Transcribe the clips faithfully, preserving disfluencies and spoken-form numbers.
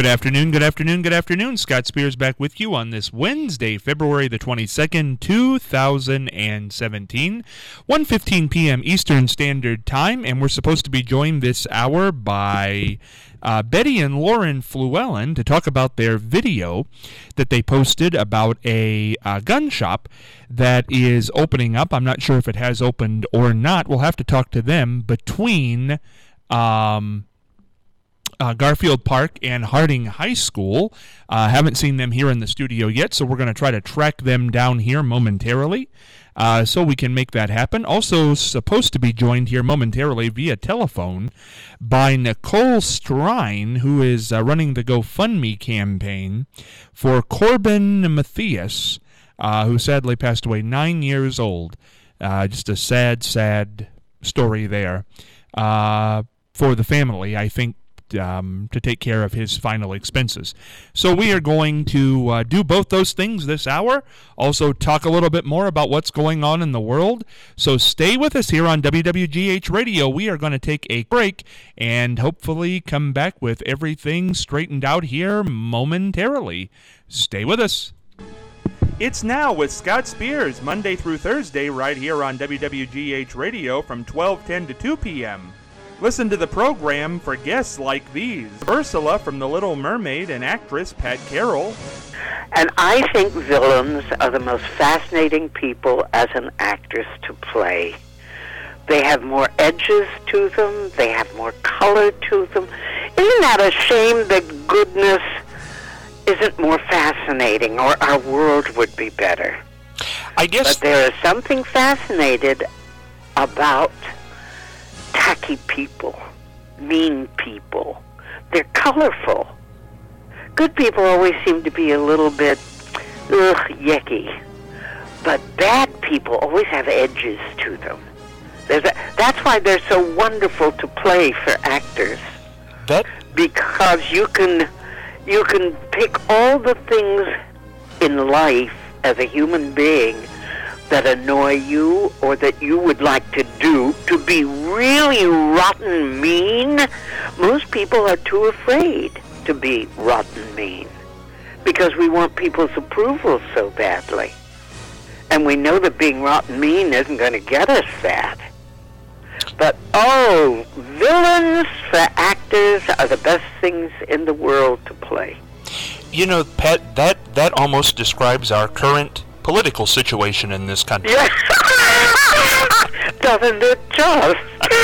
afternoon, good afternoon, good afternoon. Scott Spears back with you on this Wednesday, February the twenty-second, two thousand seventeen, one fifteen p.m. Eastern Standard Time, and we're supposed to be joined this hour by uh, Betty and Lauren Fluellen to talk about their video that they posted about a uh, gun shop that is opening up. I'm not sure if it has opened or not. We'll have to talk to them between Um, Uh, Garfield Park and Harding High School. Uh, haven't seen them here in the studio yet, so we're going to try to track them down here momentarily uh, so we can make that happen. Also supposed to be joined here momentarily via telephone by Nicole Strine, who is uh, running the GoFundMe campaign for Corbin Matthias, uh, who sadly passed away nine years old. Uh, just a sad, sad story there uh, for the family, I think, Um, to take care of his final expenses. So we are going to uh, do both those things this hour. Also talk a little bit more about what's going on in the world. So stay with us here on W W G H Radio. We are going to take a break and hopefully come back with everything straightened out here momentarily. Stay with us. It's Now with Scott Spears, Monday through Thursday, right here on W W G H Radio from twelve ten to two p.m. Listen to the program for guests like these: Ursula from The Little Mermaid and actress Pat Carroll. And I think villains are the most fascinating people as an actress to play. They have more edges to them. They have more color to them. Isn't that a shame that goodness isn't more fascinating, or our world would be better? I guess. But there is something fascinated about tacky people, mean people. They're colorful. Good people always seem to be a little bit, ugh, yucky. But bad people always have edges to them. There's a, that's why they're so wonderful to play for actors. That because you can, you can pick all the things in life as a human being that annoy you or that you would like to do to be really rotten mean. Most people are too afraid to be rotten mean because we want people's approval so badly. And we know that being rotten mean isn't going to get us that. But, oh, villains for actors are the best things in the world to play. You know, Pat, that, that almost describes our current political situation in this country. Yes. Doesn't it just?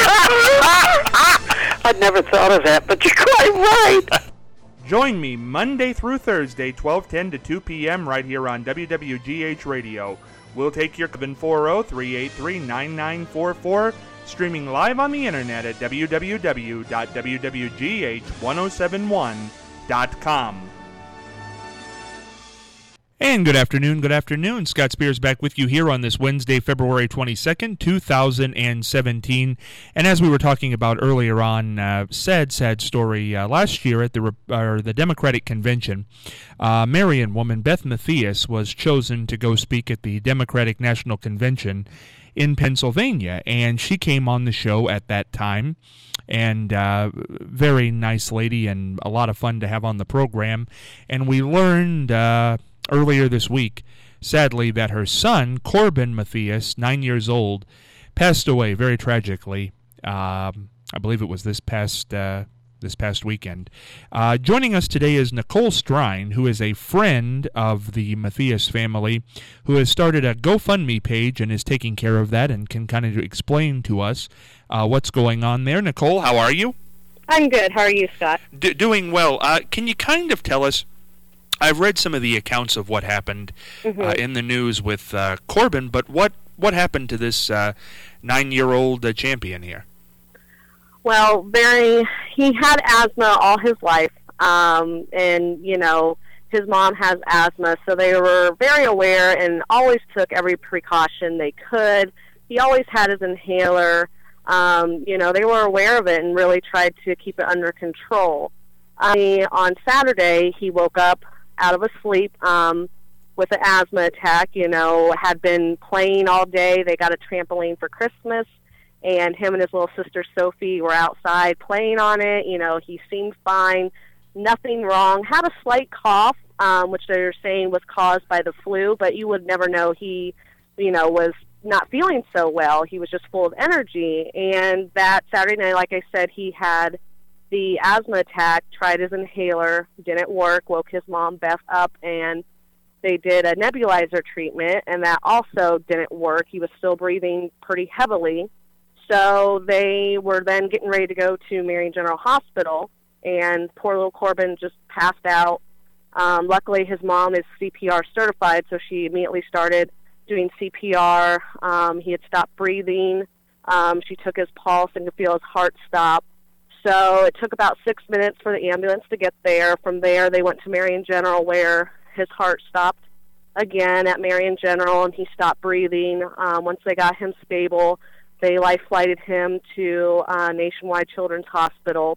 I'd never thought of that, but you're quite right. Join me Monday through Thursday, twelve ten to two p.m. right here on W W G H Radio. We'll take your call four oh, three eight three, nine nine four four, streaming live on the internet at w w w dot w w g h ten seventy-one dot com. And good afternoon, good afternoon. Scott Spears back with you here on this Wednesday, February twenty-second, two thousand seventeen. And as we were talking about earlier on, uh, sad, sad story, uh, last year at the uh, the Democratic Convention, uh, Marion woman Beth Matthias was chosen to go speak at the Democratic National Convention in Pennsylvania. And she came on the show at that time. And uh, very nice lady and a lot of fun to have on the program. And we learned Uh, earlier this week, sadly, that her son, Corbin Matthias, nine years old, passed away very tragically. Um, I believe it was this past uh, this past weekend. Uh, joining us today is Nicole Strine, who is a friend of the Matthias family, who has started a GoFundMe page and is taking care of that and can kind of explain to us uh, what's going on there. Nicole, how are you? I'm good. How are you, Scott? D- doing well. Uh, can you kind of tell us, I've read some of the accounts of what happened mm-hmm. uh, in the news with uh, Corbin, but what, what happened to this uh, nine-year-old uh, champion here? Well, Barry, he had asthma all his life, um, and, you know, his mom has asthma, so they were very aware and always took every precaution they could. He always had his inhaler. Um, you know, they were aware of it and really tried to keep it under control. I mean, on Saturday, he woke up out of a sleep um, with an asthma attack, you know, had been playing all day. They got a trampoline for Christmas, and him and his little sister Sophie were outside playing on it. You know, he seemed fine. nothing wrong. Had a slight cough, um, which they're saying was caused by the flu, but you would never know he, you know, was not feeling so well. He was just full of energy. And that Saturday night, like I said, he had the asthma attack, tried his inhaler, didn't work, woke his mom, Beth, up, and they did a nebulizer treatment, and that also didn't work. He was still breathing pretty heavily. So they were then getting ready to go to Marion General Hospital, and poor little Corbin just passed out. Um, luckily, his mom is C P R certified, so she immediately started doing C P R. Um, he had stopped breathing. Um, she took his pulse and could feel his heart stop. So it took about six minutes for the ambulance to get there. From there, they went to Marion General, where his heart stopped again at Marion General, and he stopped breathing. Um, once they got him stable, they life-flighted him to uh, Nationwide Children's Hospital,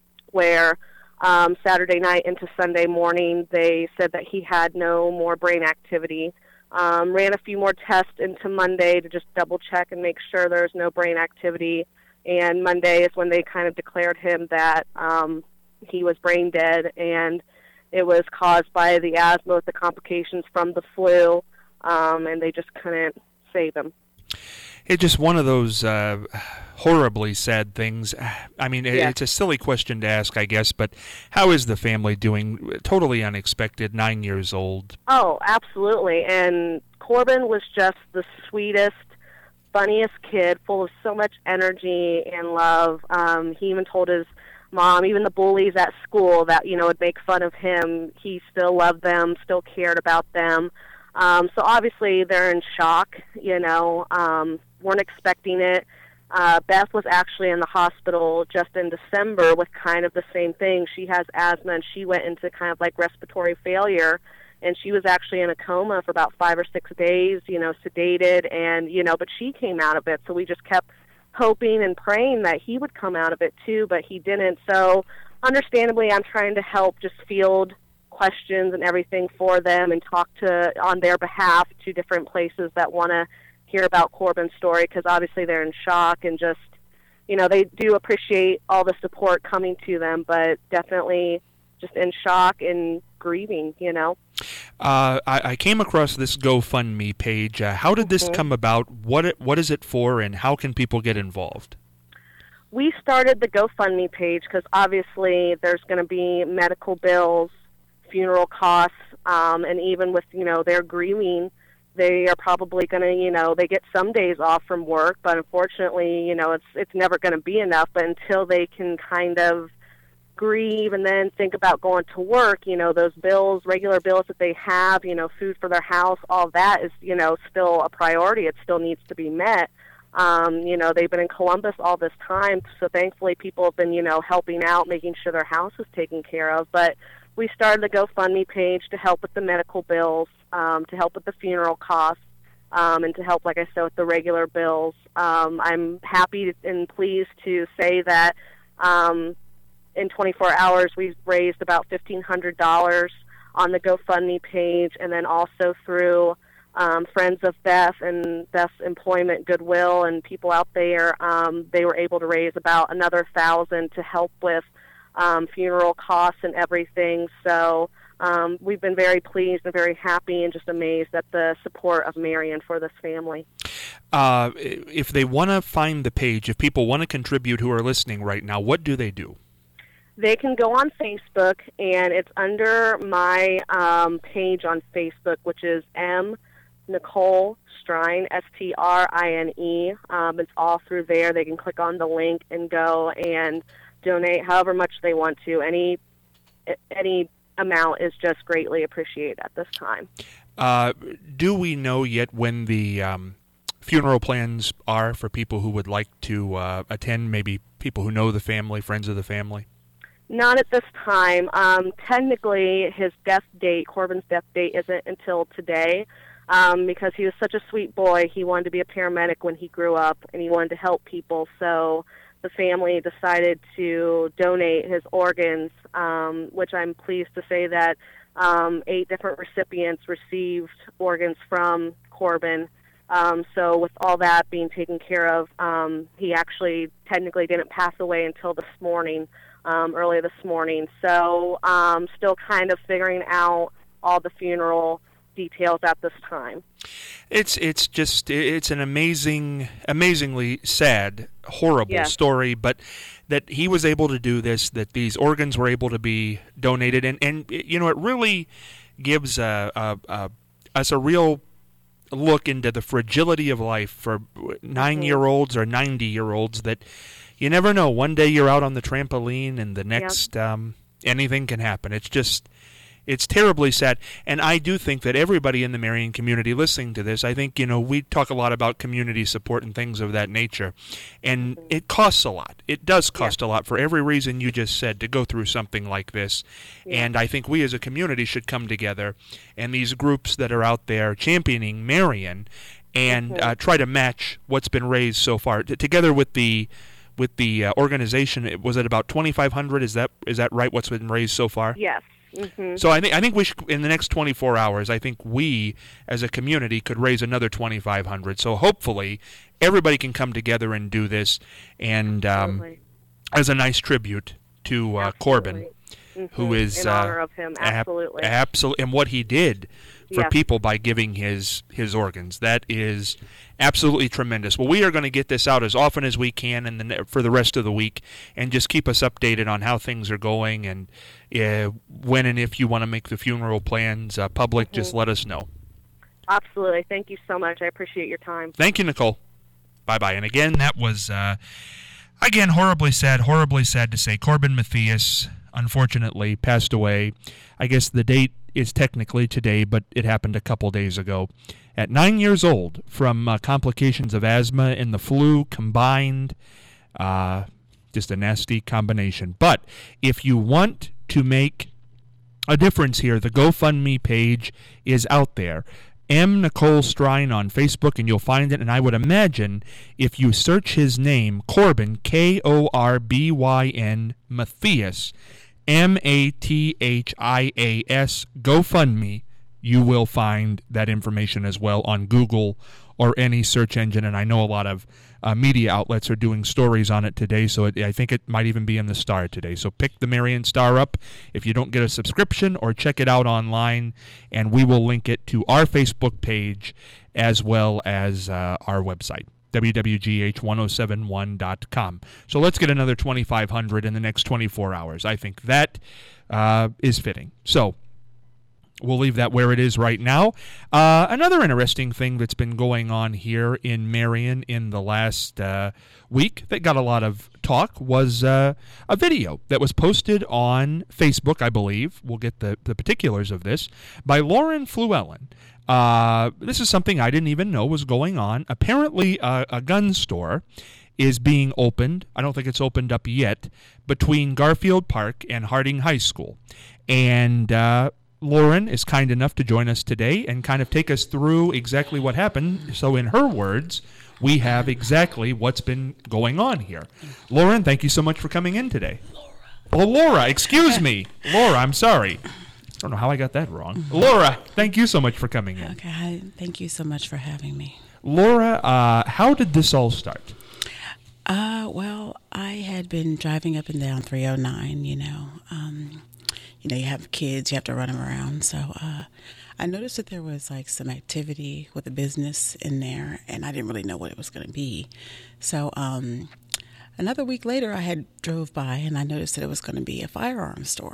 where um, Saturday night into Sunday morning, they said that he had no more brain activity. Um, ran a few more tests into Monday to just double-check and make sure there was no brain activity. And Monday is when they kind of declared him that um, he was brain dead, and it was caused by the asthma with the complications from the flu, um, and they just couldn't save him. It's just one of those uh, horribly sad things. I mean, Yeah. It's a silly question to ask, I guess, but how is the family doing? Totally unexpected, nine years old. Oh, absolutely. And Corbin was just the sweetest, funniest kid, full of so much energy and love. Um, he even told his mom, even the bullies at school that, you know, would make fun of him, he still loved them, still cared about them. Um, so obviously they're in shock, you know, um, weren't expecting it. Uh, Beth was actually in the hospital just in December with kind of the same thing. She has asthma, and she went into kind of like respiratory failure, and she was actually in a coma for about five or six days, you know, sedated, and, you know, but she came out of it. So we just kept hoping and praying that he would come out of it too, but he didn't. So understandably, I'm trying to help just field questions and everything for them and talk to on their behalf to different places that want to hear about Corbin's story, because obviously they're in shock and just, you know, they do appreciate all the support coming to them, but definitely just in shock and grieving, you know. Uh, I, I came across this GoFundMe page. Uh, how did this Mm-hmm. come about? What it, what is it for, and how can people get involved? We started the GoFundMe page because obviously there's going to be medical bills, funeral costs, um, and even with, you know, their grieving, they are probably going to, you know, they get some days off from work, but unfortunately, you know, it's it's never going to be enough. But until they can kind of grieve and then think about going to work, you know, those bills, regular bills that they have, you know, food for their house, all that is, you know, still a priority. It still needs to be met. Um, you know, they've been in Columbus all this time, so thankfully people have been, you know, helping out, making sure their house is taken care of. But we started the GoFundMe page to help with the medical bills, um, to help with the funeral costs, um, and to help, like I said, with the regular bills. Um, I'm happy and pleased to say that um, in twenty-four hours we've raised about fifteen hundred dollars on the GoFundMe page, and then also through um, Friends of Beth and Beth's Employment Goodwill and people out there, um, they were able to raise about another thousand to help with um, funeral costs and everything. So um, we've been very pleased and very happy and just amazed at the support of Marion for this family. Uh, if they want to find the page, if people want to contribute who are listening right now, what do they do? They can go on Facebook, and it's under my um, page on Facebook, which is M. Nicole Strine, S T R I N E. Um, it's all through there. They can click on the link and go and donate however much they want to. Any any amount is just greatly appreciated at this time. Uh, do we know yet when the um, funeral plans are for people who would like to uh, attend, maybe people who know the family, friends of the family? Not at this time. Um, technically, his death date, Corbin's death date, isn't until today. Um, because he was such a sweet boy. He wanted to be a paramedic when he grew up, and he wanted to help people. So the family decided to donate his organs, um, which I'm pleased to say that um, eight different recipients received organs from Corbin. Um, so with all that being taken care of, um, he actually technically didn't pass away until this morning. um, early this morning. So um, still kind of figuring out all the funeral details at this time. It's it's just it's an amazing, amazingly sad, horrible Yes. story, but that he was able to do this, that these organs were able to be donated, and, and you know, it really gives a, a, a, us a real look into the fragility of life for nine-year-olds or ninety-year-olds, that you never know. One day you're out on the trampoline, and the next um, anything can happen. It's just... It's terribly sad, and I do think that everybody in the Marion community listening to this, I think, you know, we talk a lot about community support and things of that nature, and mm-hmm. it costs a lot. It does cost yeah. a lot for every reason you just said to go through something like this, yeah. and I think we as a community should come together, and these groups that are out there championing Marion, and mm-hmm. uh, try to match what's been raised so far, T- together with the with the uh, organization. Was it about twenty-five hundred? Is that is that right? What's been raised so far? Yes. Mm-hmm. So I think I think we should, in the next twenty-four hours, I think we as a community could raise another twenty-five hundred. So hopefully everybody can come together and do this, and um, as a nice tribute to uh, Corbin, mm-hmm. who is in honor uh, of him, absolutely, ab- absolutely, and what he did for yes. people by giving his his organs. That is absolutely tremendous. Well, we are going to get this out as often as we can, and then for the rest of the week, and just keep us updated on how things are going, and uh, when and if you want to make the funeral plans uh, public, mm-hmm. just let us know. Absolutely. Thank you so much. I appreciate your time. Thank you, Nicole. Bye-bye. And again, that was, uh, again, horribly sad, horribly sad to say. Corbin Matthias, unfortunately, passed away. I guess the date is technically today, but it happened a couple days ago. At nine years old, from uh, complications of asthma and the flu combined, uh, just a nasty combination. But if you want to make a difference here, the GoFundMe page is out there. M. Nicole Strine on Facebook, and you'll find it. And I would imagine if you search his name, Corbin, K O R B Y N, Matthias, M A T H I A S, GoFundMe, you will find that information as well on Google or any search engine. And I know a lot of uh, media outlets are doing stories on it today, so it, I think it might even be in the Star today. So pick the Marion Star up if you don't get a subscription, or check it out online, and we will link it to our Facebook page as well as uh, our website, W W G H ten seventy-one dot com. So let's get another twenty-five hundred in the next twenty-four hours. I think that uh, is fitting. So we'll leave that where it is right now. Uh, another interesting thing that's been going on here in Marion in the last uh, week that got a lot of talk was uh, a video that was posted on Facebook, I believe. We'll get the, the particulars of this, by Lauren Fluellen. Uh, this is something I didn't even know was going on. Apparently, uh, a gun store is being opened. I don't think it's opened up yet, between Garfield Park and Harding High School. And uh, Lauren is kind enough to join us today and kind of take us through exactly what happened. So in her words, we have exactly what's been going on here. Lauren, thank you so much for coming in today. Laura. Oh, Laura, excuse me. Laura, I'm sorry. I don't know how I got that wrong. Mm-hmm. Laura, thank you so much for coming in. Okay, hi. Thank you so much for having me. Laura, uh, how did this all start? Uh, well, I had been driving up and down three oh nine, you know. Um, you know, you have kids, you have to run them around. So uh, I noticed that there was like some activity with a business in there, and I didn't really know what it was going to be. So um, another week later, I had drove by, and I noticed that it was going to be a firearms store.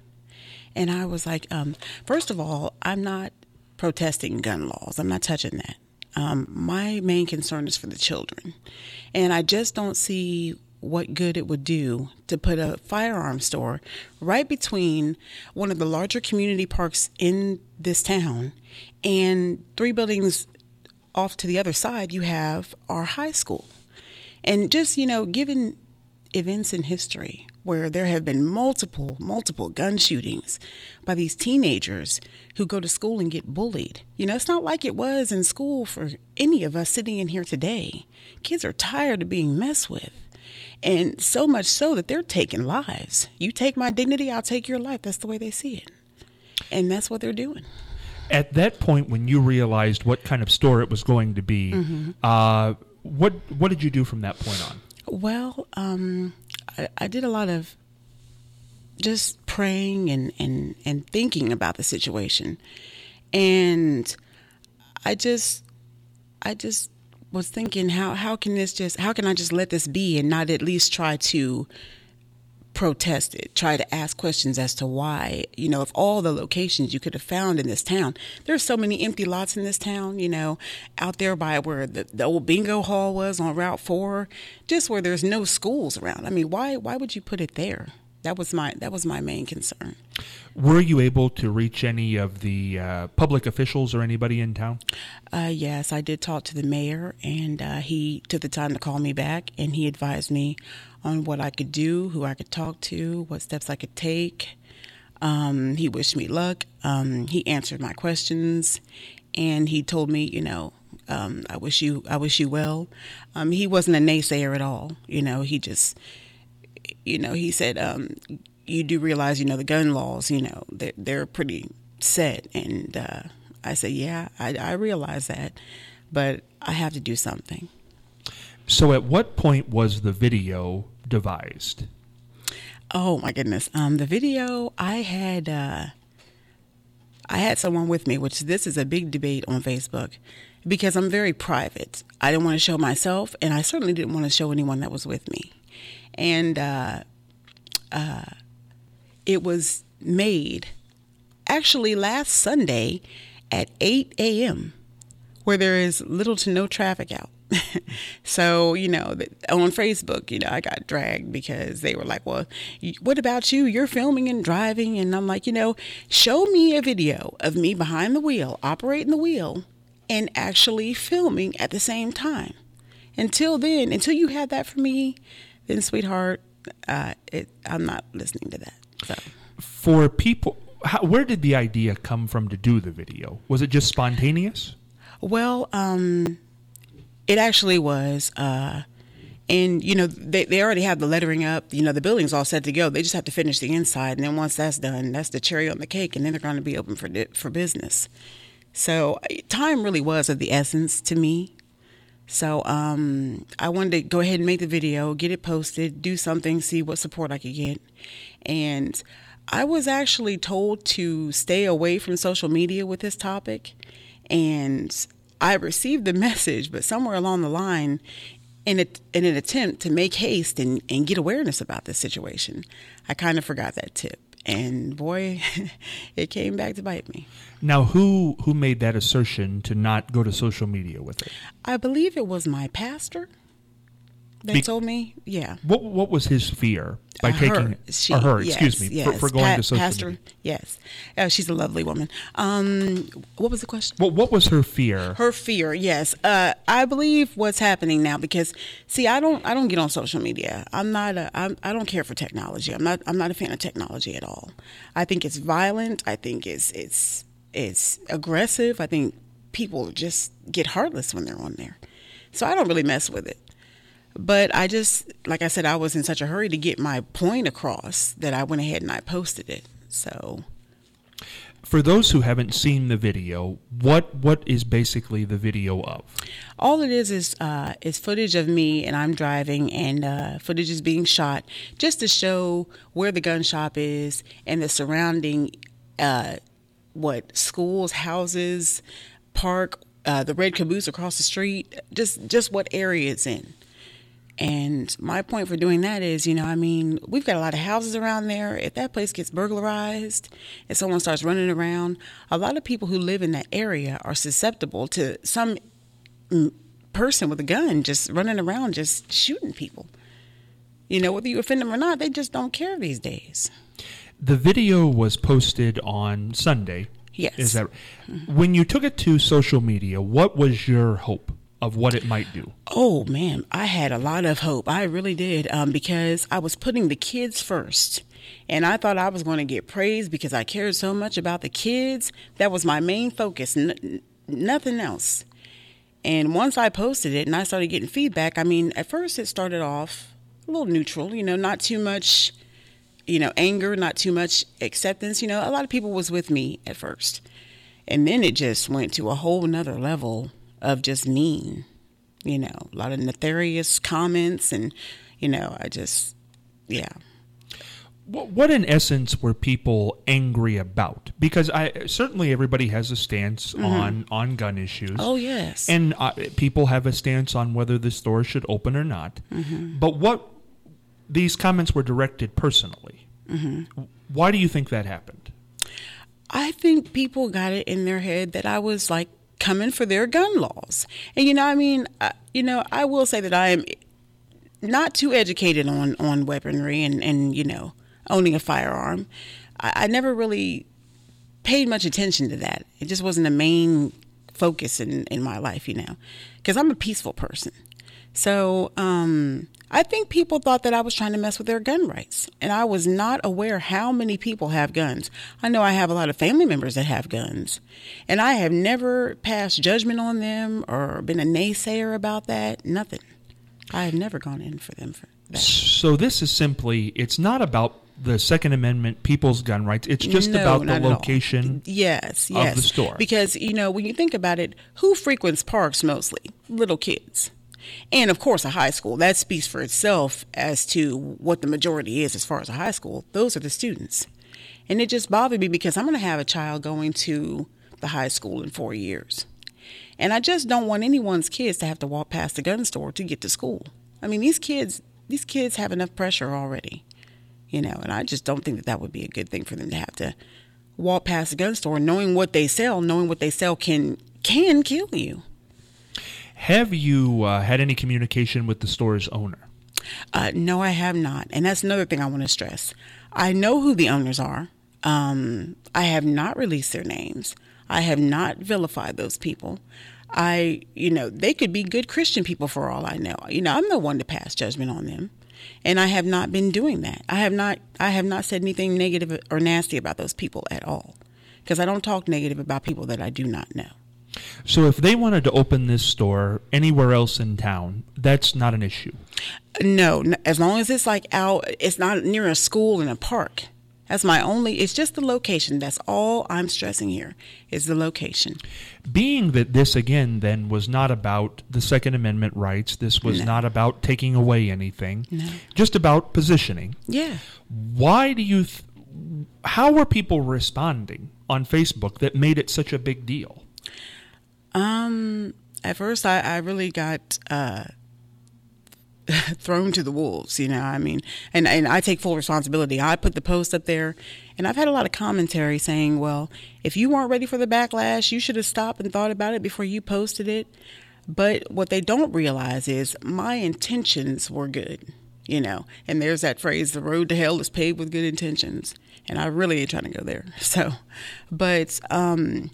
And I was like, um, first of all, I'm not protesting gun laws. I'm not touching that. Um, my main concern is for the children. And I just don't see what good it would do to put a firearms store right between one of the larger community parks in this town, and three buildings off to the other side, you have our high school. And just, you know, given events in history where there have been multiple, multiple gun shootings by these teenagers who go to school and get bullied. You know, it's not like it was in school for any of us sitting in here today. Kids are tired of being messed with. And so much so that they're taking lives. You take my dignity, I'll take your life. That's the way they see it. And that's what they're doing. At that point, when you realized what kind of store it was going to be, mm-hmm. uh, what what did you do from that point on? Well, um, I, I did a lot of just praying and, and, and thinking about the situation. And I just, I just was thinking, how, how can this just, how can I just let this be and not at least try to protest it, try to ask questions as to why, you know, of all the locations you could have found in this town, there's so many empty lots in this town, you know, out there by where the, the old bingo hall was on Route four, just where there's no schools around. I mean, why, why would you put it there? That was my, that was my main concern. Were you able to reach any of the uh, public officials or anybody in town? Uh, yes, I did talk to the mayor, and uh, he took the time to call me back, and he advised me on what I could do, who I could talk to, what steps I could take. Um, he wished me luck. Um, he answered my questions, and he told me, you know, um, I wish you, I wish you well. Um, he wasn't a naysayer at all. You know, he just, you know, he said, um, you do realize, you know, the gun laws, you know, they're, they're pretty set. And uh, I said, yeah, I, I realize that, but I have to do something. So at what point was the video devised? Oh my goodness. Um, the video, I had, uh, I had someone with me, which this is a big debate on Facebook because I'm very private. I didn't want to show myself, and I certainly didn't want to show anyone that was with me. And, uh, uh, it was made actually last Sunday at eight a.m. where there is little to no traffic out. So, you know, on Facebook, you know, I got dragged because they were like, well, what about you? You're filming and driving. And I'm like, you know, show me a video of me behind the wheel, operating the wheel, and actually filming at the same time. Until then, until you have that for me, then, sweetheart, uh, it, I'm not listening to that. So. For people, how, where did the idea come from to do the video? Was it just spontaneous? Well, um, it actually was. Uh, and, you know, they, they already have the lettering up. You know, the building's all set to go. They just have to finish the inside. And then once that's done, that's the cherry on the cake. And then they're going to be open for for business. So time really was of the essence to me. So um, I wanted to go ahead and make the video, get it posted, do something, see what support I could get. And I was actually told to stay away from social media with this topic. And I received the message, but somewhere along the line, in, a, in an attempt to make haste and, and get awareness about this situation, I kind of forgot that tip. And boy, it came back to bite me. Now, who who made that assertion to not go to social media with it? I believe it was my pastor that Be- told me. Yeah. What what was his fear by uh, taking her, she, or her? Yes, excuse me yes. for, for going pa- to social pastor, media. Yes, uh, she's a lovely woman. Um, what was the question? Well, what was her fear? Her fear, yes. Uh, I believe what's happening now because see, I don't I don't get on social media. I'm not a I'm, I don't care for technology. I'm not I'm not a fan of technology at all. I think it's violent. I think it's it's it's aggressive. I think people just get heartless when they're on there. So I don't really mess with it. But I just, like I said, I was in such a hurry to get my point across that I went ahead and I posted it. So, for those who haven't seen the video, what what is basically the video of? All it is is uh, is footage of me and I'm driving, and uh, footage is being shot just to show where the gun shop is and the surrounding, uh, what schools, houses, park, uh, the red caboose across the street, just just what area it's in. And my point for doing that is, you know, I mean, we've got a lot of houses around there. If that place gets burglarized and someone starts running around, a lot of people who live in that area are susceptible to some person with a gun just running around, just shooting people. You know, whether you offend them or not, they just don't care these days. The video was posted on Sunday. Yes. Is that mm-hmm. When you took it to social media, what was your hope of what it might do? Oh, man, I had a lot of hope. I really did, um, because I was putting the kids first. And I thought I was going to get praised because I cared so much about the kids. That was my main focus, n- nothing else. And once I posted it and I started getting feedback, I mean, at first it started off a little neutral, you know, not too much, you know, anger, not too much acceptance. You know, a lot of people was with me at first. And then it just went to a whole nother level of just mean, you know, a lot of nefarious comments and, you know, I just, yeah. What, what in essence were people angry about? Because I certainly everybody has a stance mm-hmm. on, on gun issues. Oh, yes. And uh, people have a stance on whether the store should open or not. Mm-hmm. But what these comments were directed personally. Mm-hmm. Why do you think that happened? I think people got it in their head that I was like coming for their gun laws. And, you know, I mean, uh, you know, I will say that I am not too educated on, on weaponry and, and, you know, owning a firearm. I, I never really paid much attention to that. It just wasn't a main focus in, in my life, you know, because I'm a peaceful person. So um, I think people thought that I was trying to mess with their gun rights. And I was not aware how many people have guns. I know I have a lot of family members that have guns. And I have never passed judgment on them or been a naysayer about that. Nothing. I have never gone in for them for that. So this is simply, it's not about the Second Amendment, people's gun rights. It's just no, about the location yes, yes. of the store. Because, you know, when you think about it, who frequents parks mostly? Little kids. And, of course, a high school. That speaks for itself as to what the majority is as far as a high school. Those are the students. And it just bothered me because I'm going to have a child going to the high school in four years. And I just don't want anyone's kids to have to walk past the gun store to get to school. I mean, these kids, these kids have enough pressure already. You know, and I just don't think that that would be a good thing for them to have to walk past a gun store knowing what they sell, knowing what they sell can can kill you. Have you uh, had any communication with the store's owner? Uh, no, I have not. And that's another thing I want to stress. I know who the owners are. Um, I have not released their names. I have not vilified those people. I, you know, they could be good Christian people for all I know. You know, I'm no one to pass judgment on them. And I have not been doing that. I have not I have not said anything negative or nasty about those people at all. Because I don't talk negative about people that I do not know. So if they wanted to open this store anywhere else in town, that's not an issue? No. As long as it's like out, it's not near a school and a park. That's my only, it's just the location. That's all I'm stressing here is the location. Being that this, again, then was not about the Second Amendment rights, this was No. not about taking away anything, No. just about positioning. Yeah. Why do you, th- how were people responding on Facebook that made it such a big deal? Um, at first I, I really got, uh, thrown to the wolves, you know, I mean, and, and I take full responsibility. I put the post up there and I've had a lot of commentary saying, well, if you weren't ready for the backlash, you should have stopped and thought about it before you posted it. But what they don't realize is my intentions were good, you know, and there's that phrase, the road to hell is paved with good intentions. And I really ain't trying to go there. So, but, um,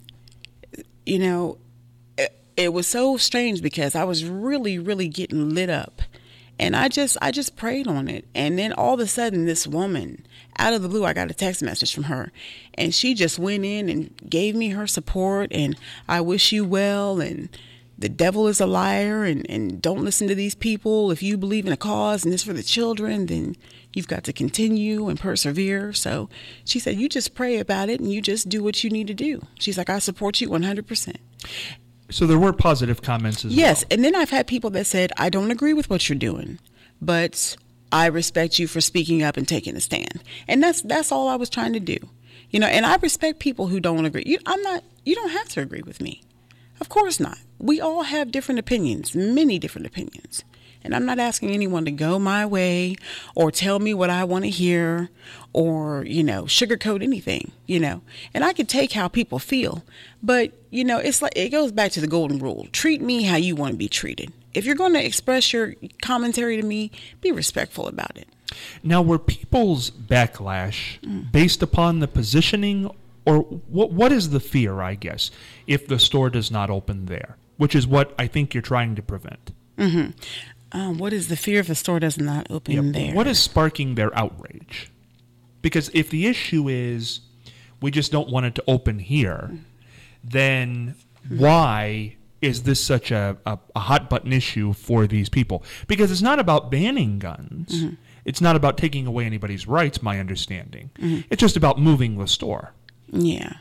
you know, it, it was so strange because I was really, really getting lit up. And I just I just prayed on it. And then all of a sudden, this woman, out of the blue, I got a text message from her. And she just went in and gave me her support. And I wish you well. And the devil is a liar. And, and don't listen to these people. If you believe in a cause and it's for the children, then you've got to continue and persevere. So she said, you just pray about it and you just do what you need to do. She's like, I support you one hundred percent. So there were positive comments as yes, well. And then I've had people that said, I don't agree with what you're doing, but I respect you for speaking up and taking a stand. And that's that's all I was trying to do. You know, and I respect people who don't agree. You, I'm not, you don't have to agree with me. Of course not. We all have different opinions, many different opinions. And I'm not asking anyone to go my way or tell me what I want to hear or, you know, sugarcoat anything, you know. And I can take how people feel. But, you know, it's like it goes back to the golden rule. Treat me how you want to be treated. If you're going to express your commentary to me, be respectful about it. Now, were people's backlash mm. based upon the positioning, or what? What is the fear, I guess, if the store does not open there, which is what I think you're trying to prevent? Mm-hmm. Um, what is the fear if a store does not open yep. there? What is sparking their outrage? Because if the issue is we just don't want it to open here, then why is this such a, a, a hot button issue for these people? Because it's not about banning guns. Mm-hmm. It's not about taking away anybody's rights, my understanding. Mm-hmm. It's just about moving the store. Yeah.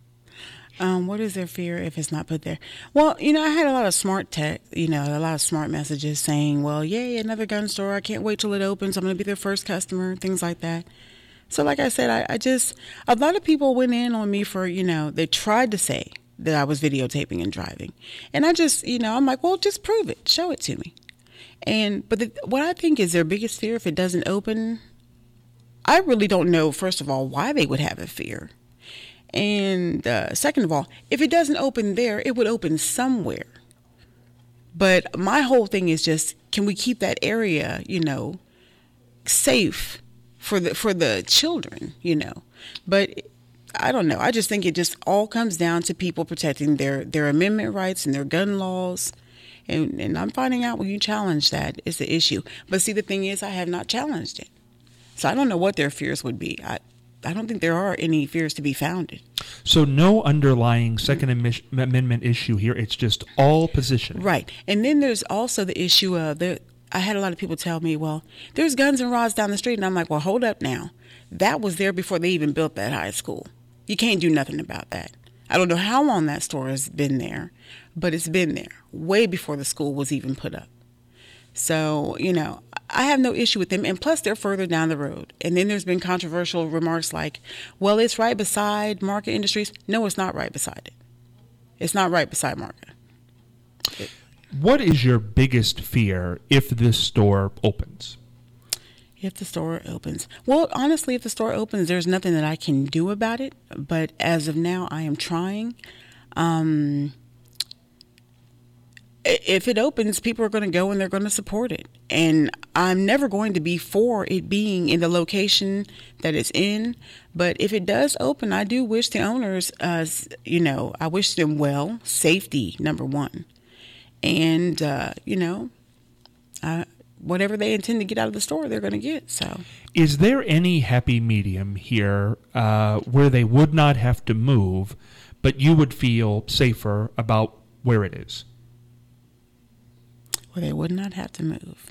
Um, what is their fear if it's not put there? Well, you know, I had a lot of smart tech, you know, a lot of smart messages saying, well, yay, another gun store. I can't wait till it opens. I'm going to be their first customer, things like that. So like I said, I, I just, a lot of people went in on me for, you know, they tried to say that I was videotaping and driving. And I just, you know, I'm like, well, just prove it. Show it to me. And, but the, what I think is their biggest fear if it doesn't open, I really don't know, first of all, why they would have a fear. And uh, second of all, if it doesn't open there, it would open somewhere. But my whole thing is just, can we keep that area, you know, safe for the for the children, you know? But I don't know. I just think it just all comes down to people protecting their, their amendment rights and their gun laws. And, and I'm finding out when you challenge that is the issue. But see, the thing is, I have not challenged it. So I don't know what their fears would be. I, I don't think there are any fears to be founded. So no underlying Second Amendment issue here. It's just all positioning. Right. And then there's also the issue of, the, I had a lot of people tell me, well, there's guns and rods down the street. And I'm like, well, hold up now. That was there before they even built that high school. You can't do nothing about that. I don't know how long that store has been there, but it's been there way before the school was even put up. So, you know, I have no issue with them. And plus, they're further down the road. And then there's been controversial remarks like, well, it's right beside Market Industries. No, it's not right beside it. It's not right beside Market. It, what is your biggest fear if this store opens? If the store opens. Well, honestly, if the store opens, there's nothing that I can do about it. But as of now, I am trying. Um... If it opens, people are going to go and they're going to support it. And I'm never going to be for it being in the location that it's in. But if it does open, I do wish the owners, uh, you know, I wish them well. Safety, number one. And, uh, you know, uh, whatever they intend to get out of the store, they're going to get. So, is there any happy medium here uh, where they would not have to move, but you would feel safer about where it is? Where they would not have to move.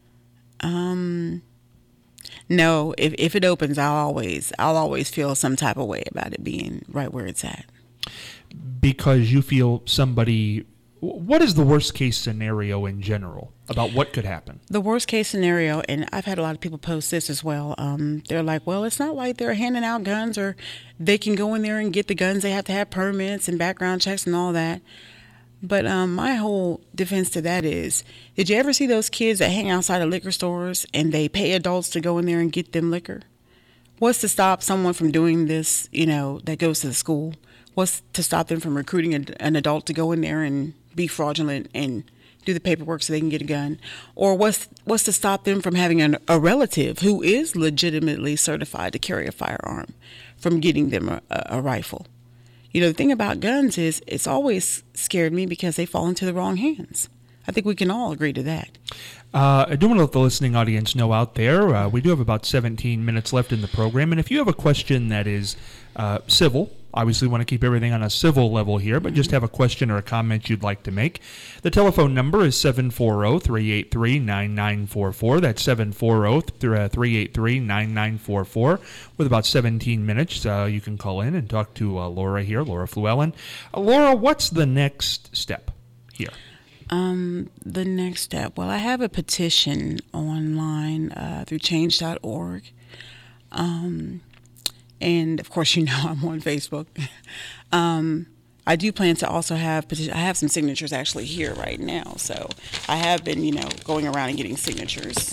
Um, no, if if it opens, I'll always I'll always feel some type of way about it being right where it's at. Because you feel somebody. What is the worst case scenario in general about what could happen? The worst case scenario, and I've had a lot of people post this as well. Um, they're like, well, it's not like they're handing out guns or they can go in there and get the guns. They have to have permits and background checks and all that. But um, my whole defense to that is, did you ever see those kids that hang outside of liquor stores and they pay adults to go in there and get them liquor? What's to stop someone from doing this, you know, that goes to the school? What's to stop them from recruiting a, an adult to go in there and be fraudulent and do the paperwork so they can get a gun? Or what's what's to stop them from having an, a relative who is legitimately certified to carry a firearm from getting them a, a, a rifle? You know, the thing about guns is it's always scared me because they fall into the wrong hands. I think we can all agree to that. Uh, I do want to let the listening audience know out there, uh, we do have about seventeen minutes left in the program. And if you have a question that is uh, civil, obviously want to keep everything on a civil level here, but just have a question or a comment you'd like to make, the telephone number is seven four zero, three eight three, nine nine four four. That's seven four zero, three eight three, nine nine four four. With about seventeen minutes, uh, you can call in and talk to uh, Laura here, Laura Fluellen. Uh, Laura, what's the next step here? Um, the next step, well, I have a petition online uh, through change dot org. Um, and, of course, you know I'm on Facebook. um, I do plan to also have petition. I have some signatures actually here right now. So I have been, you know, going around and getting signatures.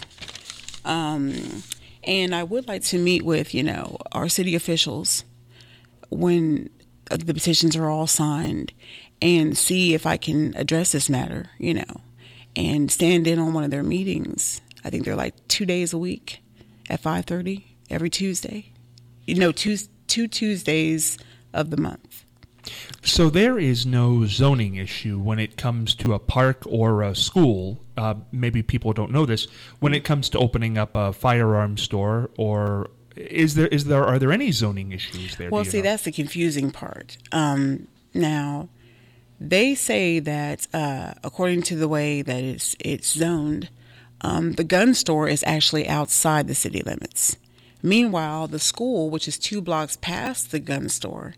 Um, and I would like to meet with, you know, our city officials when the petitions are all signed and see if I can address this matter, you know, and stand in on one of their meetings. I think they're like two days a week at five thirty every Tuesday. You know, two, two Tuesdays of the month. So there is no zoning issue when it comes to a park or a school. Uh, maybe people don't know this. When it comes to opening up a firearms store, or is there is there are there any zoning issues there? Well, see, know? That's the confusing part. Um, now, they say that uh, according to the way that it's it's zoned, um, the gun store is actually outside the city limits. Meanwhile, the school, which is two blocks past the gun store,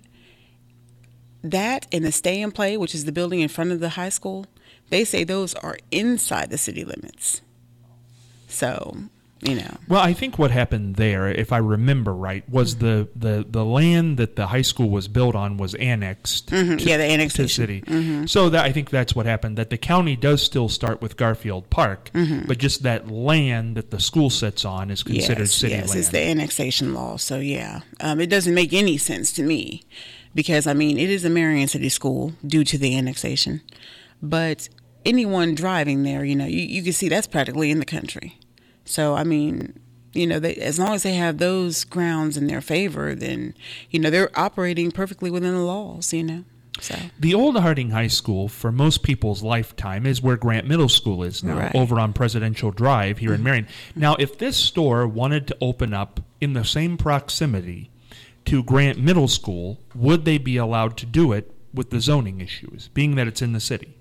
that and the Stay and Play, which is the building in front of the high school, they say those are inside the city limits. So, you know. Well, I think what happened there, if I remember right, was the, the, the land that the high school was built on was annexed Mm-hmm. to, yeah, the to the annexation. city. Mm-hmm. So that I think that's what happened, that the county does still start with Garfield Park, Mm-hmm. but just that land that the school sits on is considered yes, city yes, land. it's the annexation law. So yeah, um, it doesn't make any sense to me because I mean it is a Marion City school due to the annexation, but anyone driving there, you know, you, you can see that's practically in the country. So I mean, you know, they, as long as they have those grounds in their favor, then you know they're operating perfectly within the laws. You know. So. The old Harding High School, for most people's lifetime, is where Grant Middle School is now, Right. over on Presidential Drive here in Marion. Now, if this store wanted to open up in the same proximity to Grant Middle School, would they be allowed to do it with the zoning issues, being that it's in the city?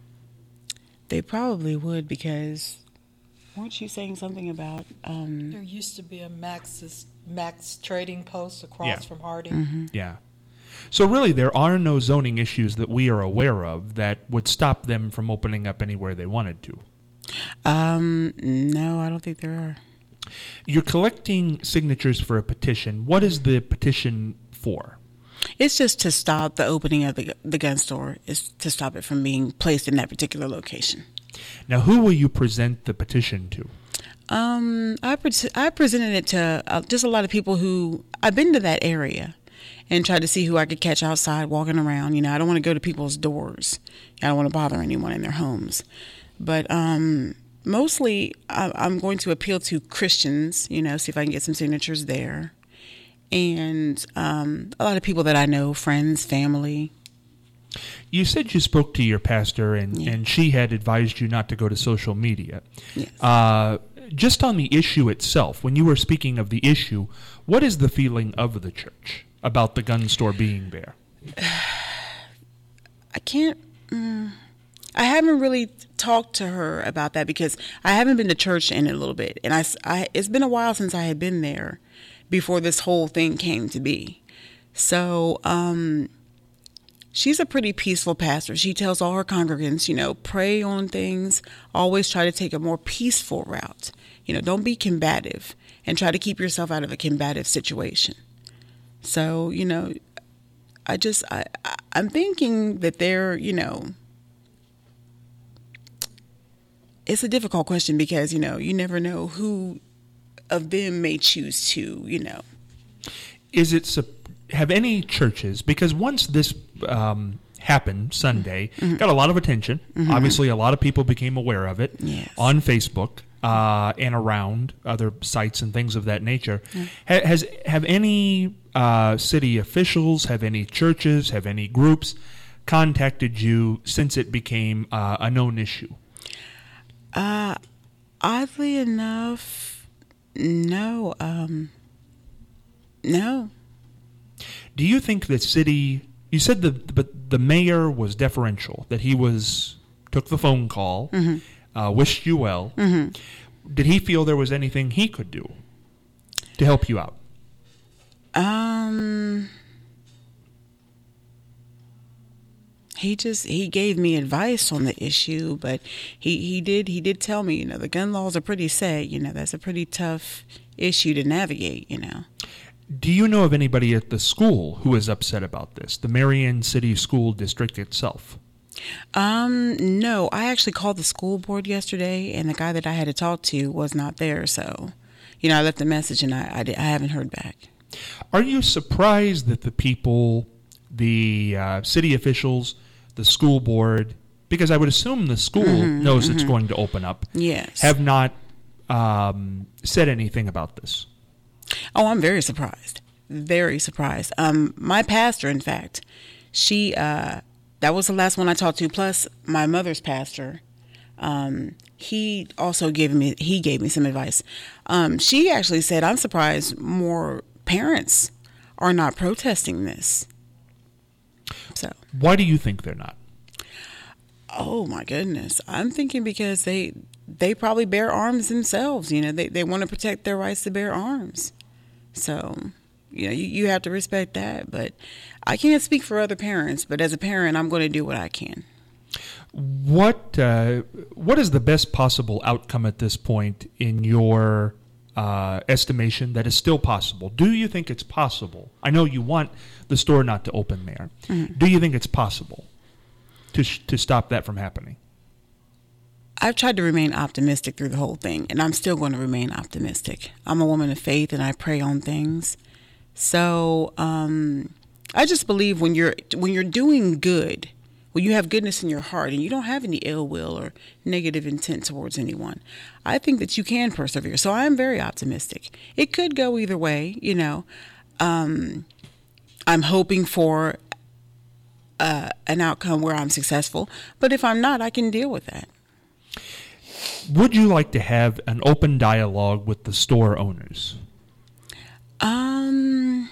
They probably would because weren't you saying something about um, There used to be a Max's, Max Trading Post across Yeah. from Harding. Mm-hmm. Yeah. So really, there are no zoning issues that we are aware of that would stop them from opening up anywhere they wanted to. Um, no, I don't think there are. You're collecting signatures for a petition. What is the petition for? It's just to stop the opening of the the gun store. It's to stop it from being placed in that particular location. Now, who will you present the petition to? Um, I pre- I presented it to uh, just a lot of people who I've been to that area and tried to see who I could catch outside walking around. You know, I don't want to go to people's doors. I don't want to bother anyone in their homes. But um, mostly, I- I'm going to appeal to Christians. You know, see if I can get some signatures there, and um, a lot of people that I know, friends, family. You said you spoke to your pastor, and, Yeah. and she had advised you not to go to social media. Yes. Uh, just on the issue itself, when you were speaking of the issue, what is the feeling of the church about the gun store being there? I can't. Mm, I haven't really talked to her about that because I haven't been to church in a little bit, and I, I it's been a while since I had been there before this whole thing came to be. So, um, she's a pretty peaceful pastor. She tells all her congregants, you know, pray on things. Always try to take a more peaceful route. You know, don't be combative and try to keep yourself out of a combative situation. So, you know, I just, I, I, I'm thinking that they're, you know, it's a difficult question because, you know, you never know who of them may choose to, you know. Is it sup- have any churches, because once this um, happened Sunday, Mm-hmm. got a lot of attention. Obviously, a lot of people became aware of it Yes. on Facebook uh, and around other sites and things of that nature. Ha- has have any uh, city officials, have any churches, have any groups contacted you since it became uh, a known issue? Uh, oddly enough, no. Um, no. Do you think the city? You said the but the mayor was deferential. That he was took the phone call, uh, wished you well. Did he feel there was anything he could do to help you out? Um, he just he gave me advice on the issue, but he he did he did tell me, you know, the gun laws are pretty set. You know, that's a pretty tough issue to navigate. You know. Do you know of anybody at the school who is upset about this? The Marion City School District itself. Um, no, I actually called the school board yesterday, and the guy that I had to talk to was not there. So, you know, I left a message, and I I, did, I haven't heard back. Are you surprised that the people, the uh, city officials, the school board, because I would assume the school knows it's going to open up, Yes. have not um, said anything about this? Oh, I'm very surprised. Very surprised. Um, my pastor, in fact, she, uh, that was the last one I talked to. Plus my mother's pastor, um, he also gave me, he gave me some advice. Um, she actually said, I'm surprised more parents are not protesting this. So, Why do you think they're not? oh my goodness. I'm thinking because they, they probably bear arms themselves. You know, they, they want to protect their rights to bear arms. So, you know, you, you have to respect that. But I can't speak for other parents. But as a parent, I'm going to do what I can. What uh, what is the best possible outcome at this point in your uh, estimation that is still possible? Do you think it's possible? I know you want the store not to open there. Mm-hmm. Do you think it's possible to sh- to stop that from happening? I've tried to remain optimistic through the whole thing, and I'm still going to remain optimistic. I'm a woman of faith, and I pray on things. So um, I just believe when you're when you're doing good, when you have goodness in your heart, and you don't have any ill will or negative intent towards anyone, I think that you can persevere. So I am very optimistic. It could go either way, you know. Um, I'm hoping for uh, an outcome where I'm successful, but if I'm not, I can deal with that. Would you like to have an open dialogue with the store owners? Um,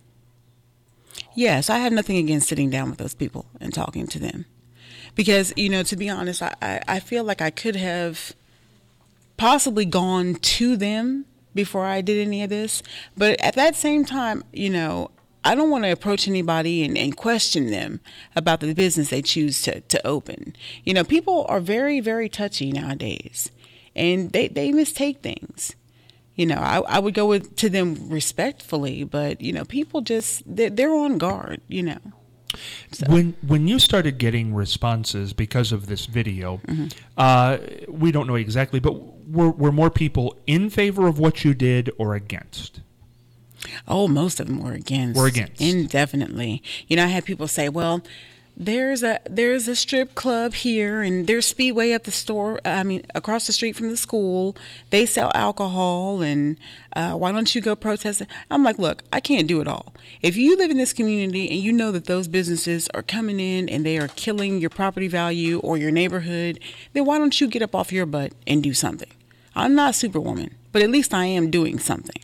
yes, I have nothing against sitting down with those people and talking to them. Because, you know, to be honest, I, I, I feel like I could have possibly gone to them before I did any of this. But at that same time, you know, I don't want to approach anybody and, and question them about the business they choose to, to open. You know, people are very, very touchy nowadays, and they, they mistake things. You know, I, I would go with, to them respectfully, but, you know, people just, they're, they're on guard, you know. So. When when you started getting responses because of this video, mm-hmm. uh, we don't know exactly, but were, were more people in favor of what you did or against? Oh, most of them were against. Were against. Indefinitely. You know, I had people say, well, there's a there's a strip club here, and there's Speedway up the store, I mean, across the street from the school. They sell alcohol, and uh, why don't you go protest it? I'm like, look, I can't do it all. If you live in this community and you know that those businesses are coming in and they are killing your property value or your neighborhood, then why don't you get up off your butt and do something? I'm not Superwoman, but at least I am doing something.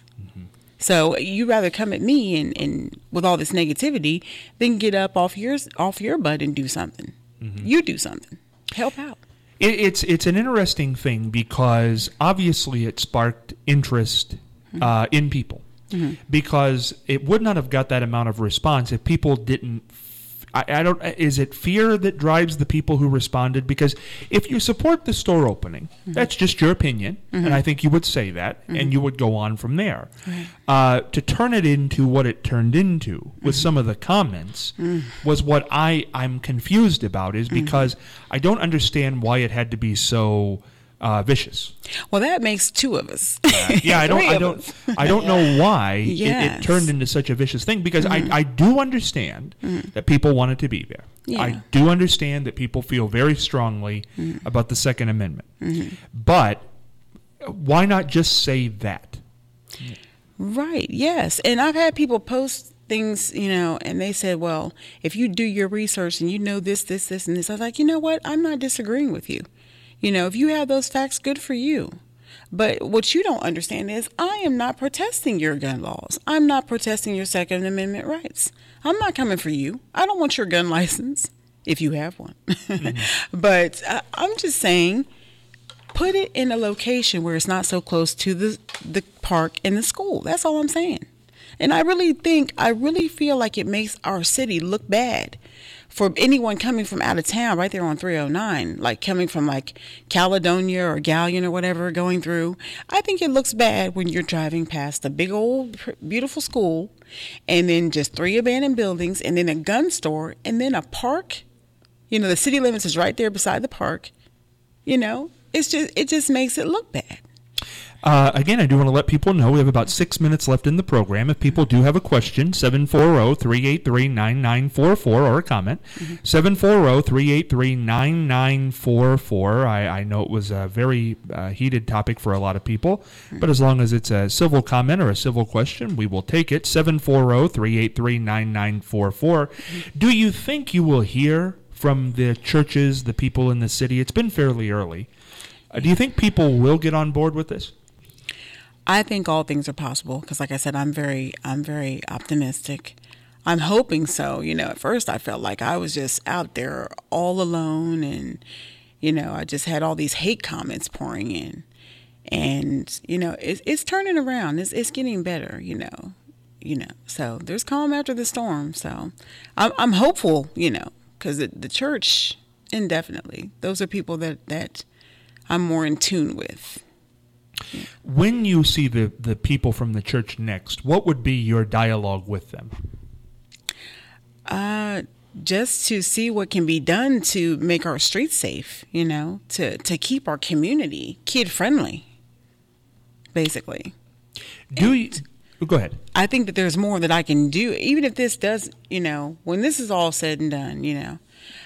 So you rather come at me and, and with all this negativity than get up off your off your butt and do something. Mm-hmm. You do something. Help out. It, it's it's an interesting thing because obviously it sparked interest mm-hmm. uh, in people mm-hmm. because it would not have got that amount of response if people didn't. I, I don't. Is it fear that drives the people who responded? Because if you support the store opening, mm-hmm. that's just your opinion, mm-hmm. and I think you would say that, mm-hmm. and you would go on from there. Right. Uh, to turn it into what it turned into with mm-hmm. some of the comments mm-hmm. was what I I'm confused about. Is because mm-hmm. I don't understand why it had to be so uh, vicious. Well, that makes two of us. Uh, yeah, I don't, I don't, I don't know why yes. it, it turned into such a vicious thing. Because mm-hmm. I, I do understand mm-hmm. that people wanted to be there. Yeah. I do understand that people feel very strongly mm-hmm. about the Second Amendment. Mm-hmm. But why not just say that? Right. Yes, and I've had people post things, you know, and they said, well, if you do your research and you know this, this, this, and this, I was like, you know what? I'm not disagreeing with you. You know, if you have those facts, good for you. But what you don't understand is I am not protesting your gun laws. I'm not protesting your Second Amendment rights. I'm not coming for you. I don't want your gun license, if you have one. Mm-hmm. But uh, I'm just saying, put it in a location where it's not so close to the the park and the school. That's all I'm saying. And I really think, I really feel like it makes our city look bad for anyone coming from out of town right there on three oh nine, like coming from like Caledonia or Galleon or whatever going through. I think it looks bad when you're driving past a big old beautiful school and then just three abandoned buildings and then a gun store and then a park. You know, the city limits is right there beside the park. You know, it's just it just makes it look bad. Uh, again, I do want to let people know we have about six minutes left in the program. If people do have a question, seven four zero, three eight three, nine nine four four or a comment, mm-hmm. seven four zero, three eight three, nine nine four four. I, I know it was a very uh, heated topic for a lot of people, mm-hmm. but as long as it's a civil comment or a civil question, we will take it. seven four zero, three eight three, nine nine four four. Mm-hmm. Do you think you will hear from the churches, the people in the city? It's been fairly early. Uh, do you think people will get on board with this? I think all things are possible because, like I said, I'm very, I'm very optimistic. I'm hoping so. You know, at first I felt like I was just out there all alone, and you know, I just had all these hate comments pouring in, and you know, it's it's turning around. It's it's getting better. You know, you know. So there's calm after the storm. So I'm I'm hopeful. You know, because the, the church, indefinitely, those are people that that I'm more in tune with. When you see the, the people from the church next, what would be your dialogue with them? Uh, just to see what can be done to make our streets safe, you know, to, to keep our community kid friendly, basically. Do And you, oh, go ahead. I think that there's more that I can do, even if this does, you know, when this is all said and done, you know,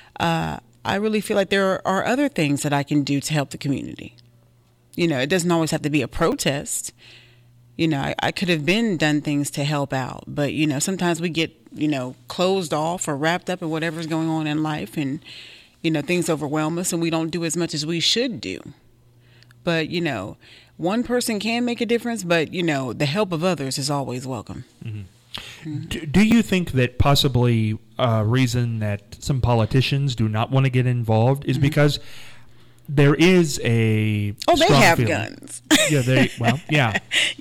uh, I really feel like there are, are other things that I can do to help the community. You know, it doesn't always have to be a protest. You know, I, I could have been done things to help out, but, you know, sometimes we get, you know, closed off or wrapped up in whatever's going on in life, and, you know, things overwhelm us and we don't do as much as we should do. But, you know, one person can make a difference, but, you know, the help of others is always welcome. Mm-hmm. Mm-hmm. Do, do you think that possibly a reason that some politicians do not want to get involved is mm-hmm. because there is a oh they strong have feeling. guns yeah they well yeah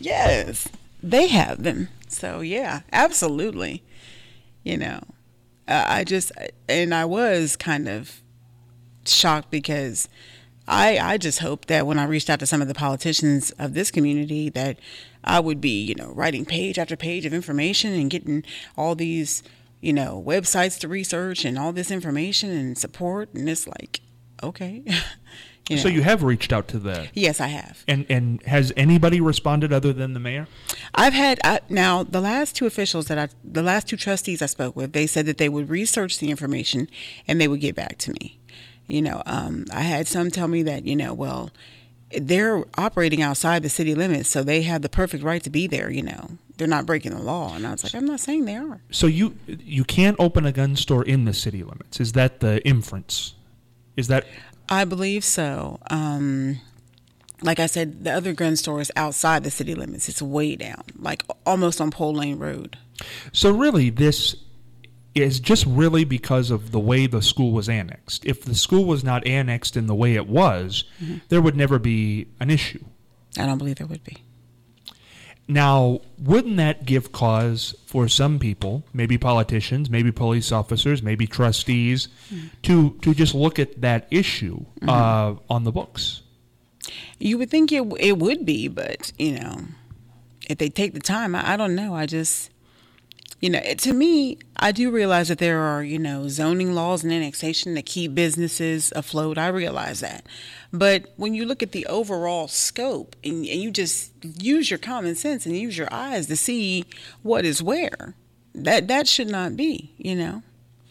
yes they have them, so yeah, absolutely. You know, uh, I just and I was kind of shocked because I I just hoped that when I reached out to some of the politicians of this community that I would be, you know, writing page after page of information and getting all these, you know, websites to research and all this information and support, and it's like, okay. You know. So you have reached out to the... Yes, I have. And and has anybody responded other than the mayor? I've had... I, now, the last two officials that I... The last two trustees I spoke with, they said that they would research the information and they would get back to me. You know, um, I had some tell me that, you know, well, they're operating outside the city limits, so they have the perfect right to be there, you know. They're not breaking the law. And I was like, I'm not saying they are. So you you can't open a gun store in the city limits. Is that the inference? Is that... I believe so. Um, like I said, the other gun store is outside the city limits. It's way down, like almost on Pole Lane Road. So really, this is just really because of the way the school was annexed. If the school was not annexed in the way it was, mm-hmm. there would never be an issue. I don't believe there would be. Now, wouldn't that give cause for some people, maybe politicians, maybe police officers, maybe trustees, mm-hmm. to to just look at that issue mm-hmm. uh, on the books? You would think it it would be, but, you know, if they take the time, I, I don't know. I just, you know, it, to me, I do realize that there are, you know, zoning laws and annexation that keep businesses afloat. I realize that. But when you look at the overall scope and, and you just use your common sense and use your eyes to see what is where, that that should not be, you know.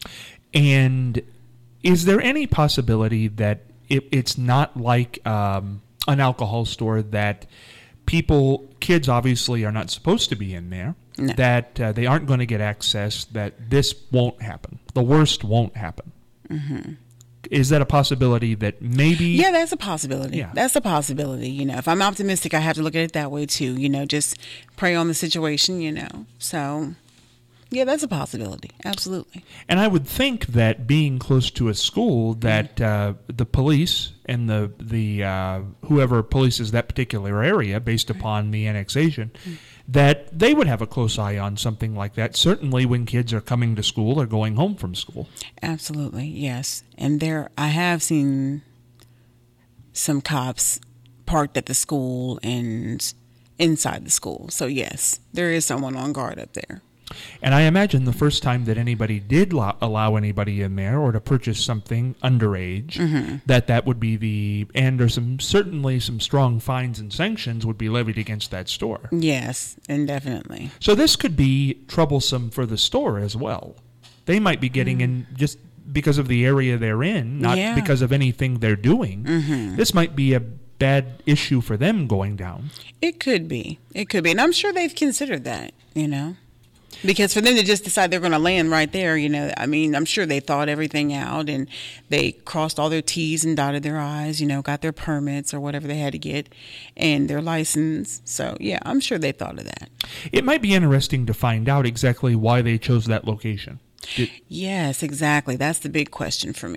And is there any possibility that it, it's not like um, an alcohol store, that people, kids obviously are not supposed to be in there, no. that uh, they aren't going to get access, that this won't happen, the worst won't happen? Mm-hmm. Is that a possibility that maybe... Yeah, that's a possibility. Yeah. That's a possibility. You know, if I'm optimistic, I have to look at it that way too. You know, just pray on the situation, you know. So, yeah, that's a possibility. Absolutely. And I would think that being close to a school, that uh, the police and the, the uh, whoever polices that particular area based upon the annexation, mm-hmm. that they would have a close eye on something like that, certainly when kids are coming to school or going home from school. Absolutely, yes. And there, I have seen some cops parked at the school and inside the school. So, yes, there is someone on guard up there. And I imagine the first time that anybody did lo- allow anybody in there or to purchase something underage, mm-hmm. that that would be the, and there's some, certainly some strong fines and sanctions would be levied against that store. Yes, indefinitely. So this could be troublesome for the store as well. They might be getting mm. in just because of the area they're in, not yeah. because of anything they're doing. Mm-hmm. This might be a bad issue for them going down. It could be. It could be. And I'm sure they've considered that, you know. Because for them to just decide they're going to land right there, you know, I mean, I'm sure they thought everything out and they crossed all their T's and dotted their I's, you know, got their permits or whatever they had to get and their license. So, yeah, I'm sure they thought of that. It might be interesting to find out exactly why they chose that location. Did, yes, exactly. That's the big question for me.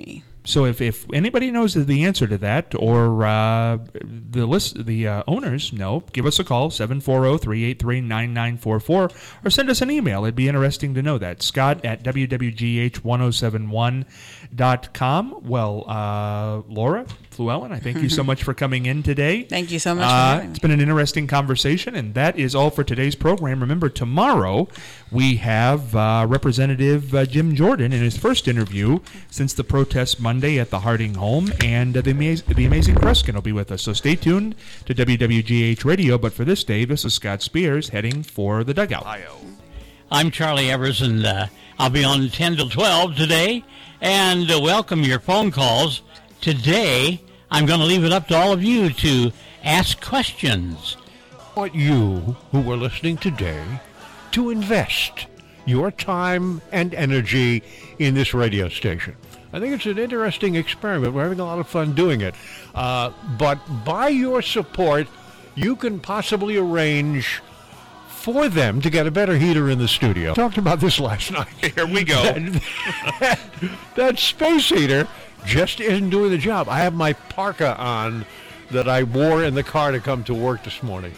So if, if anybody knows the answer to that, or uh, the list, the uh, owners know, give us a call, seven four zero, three eight three, nine nine four four, or send us an email. It'd be interesting to know that. Scott at W W G H ten seventy-one dot com. Well, uh, Laura Fluellen, I thank you so much for coming in today. Thank you so much uh, for having me. It's been an interesting conversation, and that is all for today's program. Remember, tomorrow we have uh, Representative uh, Jim Jordan in his first interview since the protest Monday at the Harding home, and uh, the, amaz- the amazing Kreskin will be with us. So stay tuned to W W G H Radio, but for this day, this is Scott Spears heading for the dugout. I'm Charlie Evers, and uh, I'll be on ten to twelve today, and uh, welcome your phone calls. Today, I'm going to leave it up to all of you to ask questions. I want you who are listening today to invest your time and energy in this radio station. I think it's an interesting experiment. We're having a lot of fun doing it. Uh, but by your support, you can possibly arrange for them to get a better heater in the studio. Talked about this last night. Here we go. that, that, that space heater just isn't doing the job. I have my parka on that I wore in the car to come to work this morning.